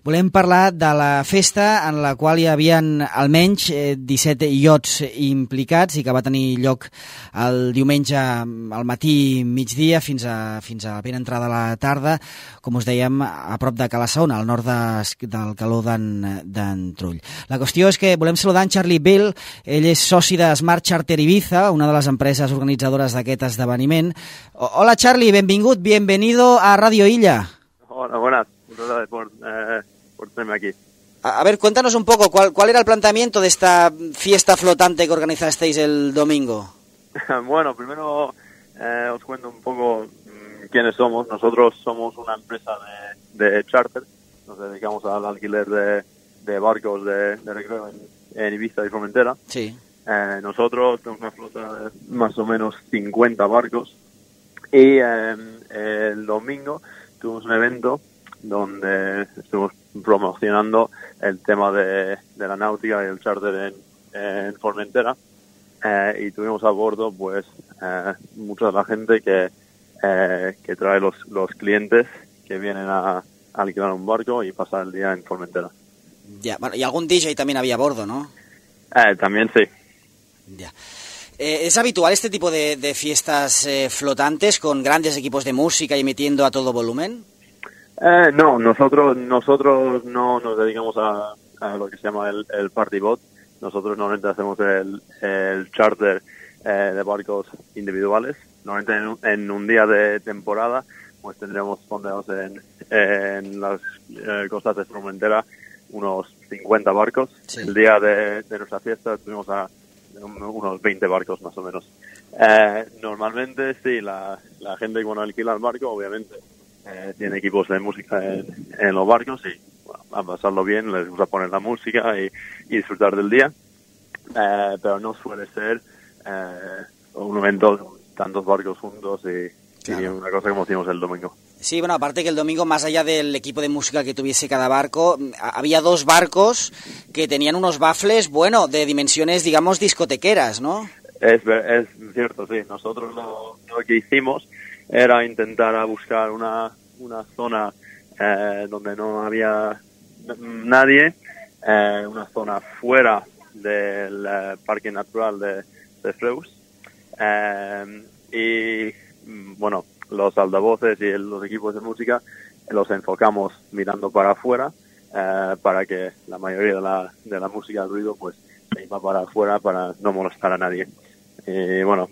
volem parlar de la festa en la qual hi havien almenys 17 iots implicats i que va tenir lloc el diumenge al matí, migdia, fins a ben entrada la tarda, com us dèiem, a prop de Cala Saona, al nord del Caló d'en Trull. La qüestió és que volem saludar en Charlie Bill. Ell és soci de Smart Charter Ibiza, una de les empreses organitzadores d'aquest esdeveniment. Hola Charlie, bienvenido a Radio Illa. Hola, buenas. Muchas gracias por tenerme aquí. A ver, cuéntanos un poco, ¿cuál era el planteamiento de esta fiesta flotante que organizasteis el domingo? Bueno, primero os cuento un poco quiénes somos. Nosotros somos una empresa de charter. Nos dedicamos al alquiler de barcos de recreo en Ibiza y Formentera. Sí. Nosotros tenemos una flota de más o menos 50 barcos. Y el domingo tuvimos un evento donde estuvimos promocionando el tema de la náutica y el charter en Formentera, y tuvimos a bordo pues mucha de la gente que trae los clientes que vienen a alquilar un barco y pasar el día en Formentera. Ya, bueno, y algún DJ también había a bordo, ¿no? También sí. Ya. ¿Es habitual este tipo de fiestas flotantes con grandes equipos de música y emitiendo a todo volumen? No, nosotros no nos dedicamos a lo que se llama el party boat. Nosotros normalmente hacemos el charter de barcos individuales. Normalmente en un día de temporada pues tendremos fondeados en las costas de Formentera unos 50 barcos. Sí. El día de nuestra fiesta tuvimos a unos 20 barcos más o menos. Normalmente sí, la gente cuando alquila el barco obviamente tiene equipos de música en los barcos y bueno, a pasarlo bien, les gusta poner la música y disfrutar del día, pero no suele ser un evento con tantos barcos juntos y una cosa como hicimos el domingo. Sí, bueno, aparte que el domingo, más allá del equipo de música que tuviese cada barco, había dos barcos que tenían unos baffles, bueno, de dimensiones, digamos, discotequeras, ¿no? Es cierto, sí. Nosotros lo que hicimos era intentar buscar una zona donde no había nadie, una zona fuera del parque natural de Freus, y bueno, los altavoces y los equipos de música los enfocamos mirando para afuera, para que la mayoría de la música, el ruido, pues se iba para afuera para no molestar a nadie. Y bueno,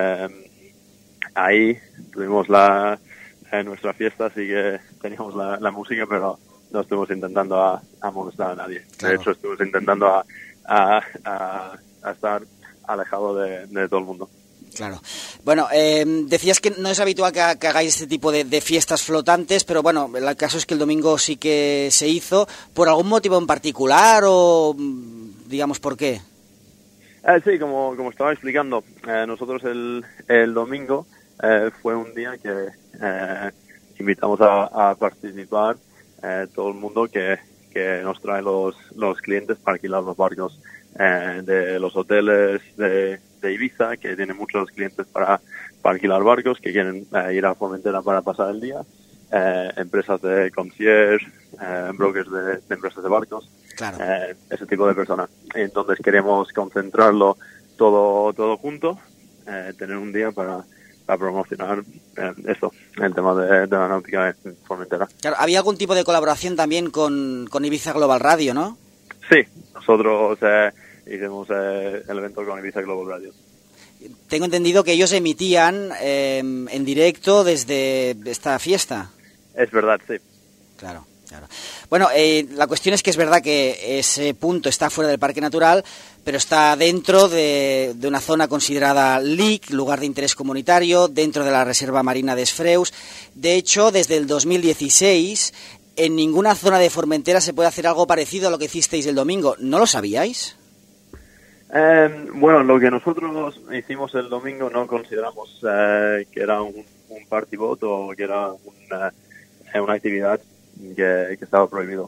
ahí tuvimos nuestra fiesta, así que teníamos la música, pero no estuvimos intentando a molestar a nadie. Claro. De hecho, estuvimos intentando a estar alejado de todo el mundo. Claro. Bueno, decías que no es habitual que hagáis este tipo de fiestas flotantes, pero bueno, el caso es que el domingo sí que se hizo. ¿Por algún motivo en particular o digamos por qué? Sí, como estaba explicando, nosotros el domingo fue un día que invitamos a participar todo el mundo que nos trae los clientes para alquilar los barcos de los hoteles de Ibiza, que tienen muchos clientes para alquilar barcos, que quieren ir a Formentera para pasar el día, empresas de concierge, brokers de empresas de barcos, claro. Ese tipo de personas. Entonces queremos concentrarlo todo junto, tener un día para promocionar el tema de la náutica en Formentera. Claro, ¿había algún tipo de colaboración también con Ibiza Global Radio, no? Sí, nosotros hicimos el evento con Ibiza Global Radio. Tengo entendido que ellos emitían en directo desde esta fiesta. Es verdad, sí. Claro. Bueno, la cuestión es que es verdad que ese punto está fuera del parque natural, pero está dentro de una zona considerada LIC, lugar de interés comunitario, dentro de la Reserva Marina de Freus. De hecho, desde el 2016, en ninguna zona de Formentera se puede hacer algo parecido a lo que hicisteis el domingo. ¿No lo sabíais? Bueno, lo que nosotros hicimos el domingo no consideramos que era un party boat o que era una actividad que estaba prohibido.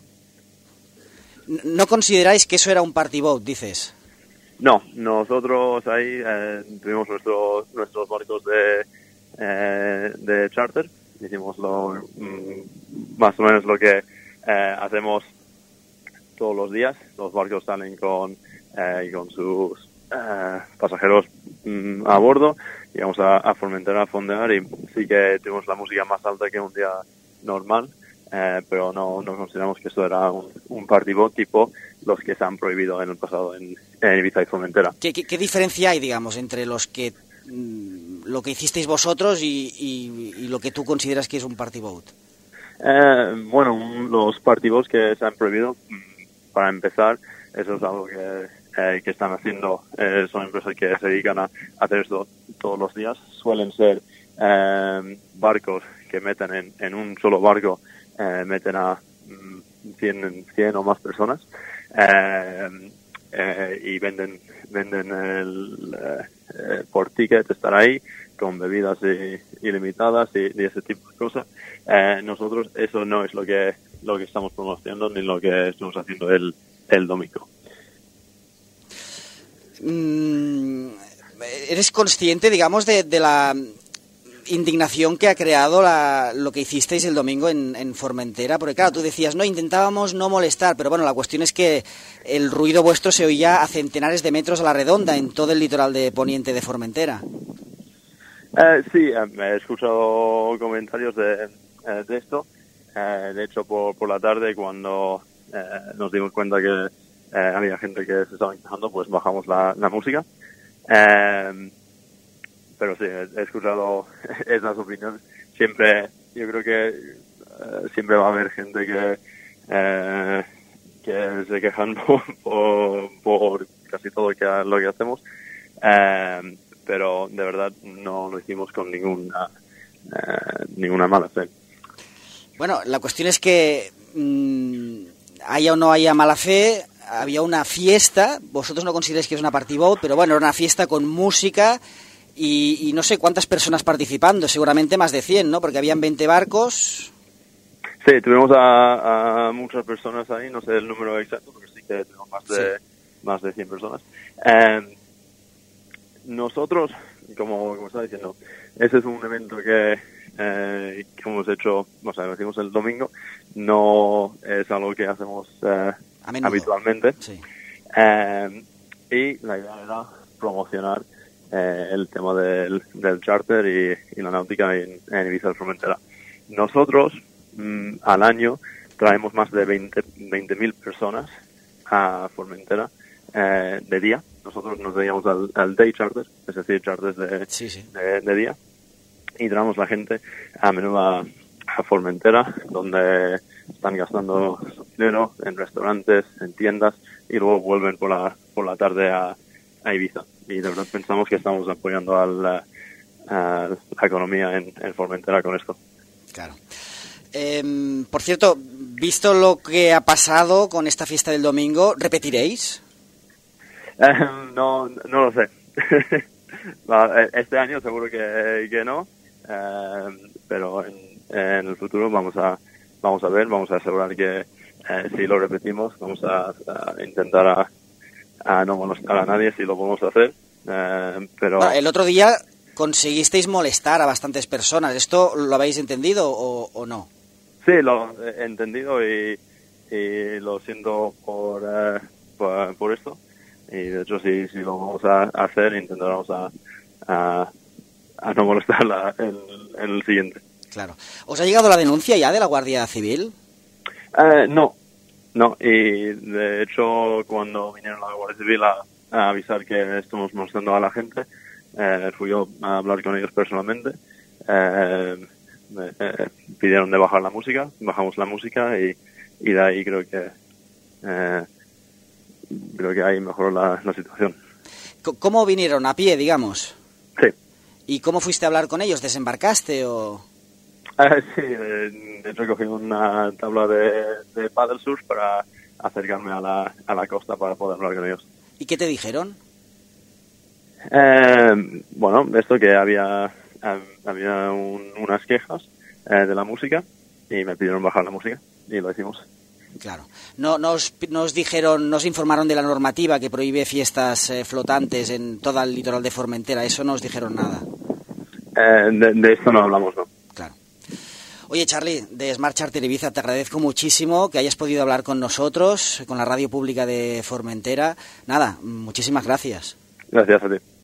¿No consideráis que eso era un party boat, dices? No, nosotros ahí tuvimos nuestros barcos de charter, hicimos más o menos lo que hacemos todos los días. Los barcos salen con sus pasajeros a bordo y vamos a Formentera a fondear, y sí que tenemos la música más alta que un día normal, pero no consideramos que esto era un party boat tipo los que se han prohibido en el pasado en Ibiza y Formentera. ¿Qué diferencia hay, digamos, entre lo que hicisteis vosotros y lo que tú consideras que es un party boat? Bueno, los party boats que se han prohibido, para empezar, eso es algo que están haciendo, son empresas que se dedican a hacer esto todos los días. Suelen ser barcos que meten en un solo barco, meten a 100 o más personas, y venden por ticket estar ahí con bebidas ilimitadas y ese tipo de cosas. Nosotros eso no es lo que estamos promocionando ni lo que estamos haciendo el domingo. ¿Eres consciente, digamos, de la indignación que ha creado lo que hicisteis el domingo en Formentera? Porque claro, tú decías, no, intentábamos no molestar, pero bueno, la cuestión es que el ruido vuestro se oía a centenares de metros a la redonda en todo el litoral de poniente de Formentera. Sí, he escuchado comentarios de esto. De hecho, por la tarde, cuando nos dimos cuenta que había gente que se estaba quejando, pues bajamos la música. Pero sí, he escuchado esas opiniones. Siempre, yo creo que siempre va a haber gente que se quejan por casi todo lo que hacemos. Pero de verdad no lo hicimos con ninguna mala fe. Bueno, la cuestión es que haya o no haya mala fe, había una fiesta. Vosotros no consideráis que es una party boat, pero bueno, era una fiesta con música y no sé cuántas personas participando, seguramente más de 100, ¿no? Porque habían 20 barcos. Sí, tuvimos a muchas personas ahí, no sé el número exacto, pero sí que tuvimos más de 100 personas. Nosotros, como estaba diciendo, ese es un evento que hemos hecho, o sea, lo hicimos el domingo, no es algo que hacemos habitualmente. Sí. Y la idea era promocionar el tema del charter y la náutica en Ibiza y Formentera. Nosotros, al año, traemos más de 20.000 personas a Formentera de día. Nosotros nos dedicamos al day charter, es decir, charters de día, y traemos la gente a menudo a Formentera, donde están gastando su dinero en restaurantes, en tiendas, y luego vuelven por la tarde a Ibiza. Y de verdad pensamos que estamos apoyando a la economía en Formentera con esto. Claro. Por cierto, visto lo que ha pasado con esta fiesta del domingo, ¿repetiréis? No lo sé. Este año seguro que no, pero en el futuro vamos a ver, vamos a asegurar que si lo repetimos vamos a intentar a no molestar a nadie si lo podemos hacer, pero bueno, el otro día conseguisteis molestar a bastantes personas. ¿Esto lo habéis entendido o no? Sí, lo he entendido y lo siento por esto. Y de hecho, si lo vamos a hacer, intentaremos a no molestarla en el siguiente. Claro. ¿Os ha llegado la denuncia ya de la Guardia Civil? No. Y de hecho, cuando vinieron la Guardia Civil a avisar que estamos molestando a la gente, fui yo a hablar con ellos personalmente. Me pidieron de bajar la música, bajamos la música y de ahí creo que ahí mejoró la situación. ¿Cómo vinieron? ¿A pie, digamos? Sí. ¿Y cómo fuiste a hablar con ellos? ¿Desembarcaste o...? Sí, de hecho cogí una tabla de paddle surf para acercarme a la costa para poder hablar con ellos. ¿Y qué te dijeron? Bueno, esto que había unas quejas de la música y me pidieron bajar la música y lo hicimos. Claro. No nos dijeron, nos informaron de la normativa que prohíbe fiestas flotantes en todo el litoral de Formentera. Eso no os dijeron nada. De esto no hablamos, ¿no? Claro. Oye, Charlie, de Smart Charter Ibiza, te agradezco muchísimo que hayas podido hablar con nosotros, con la radio pública de Formentera. Nada, muchísimas gracias. Gracias a ti.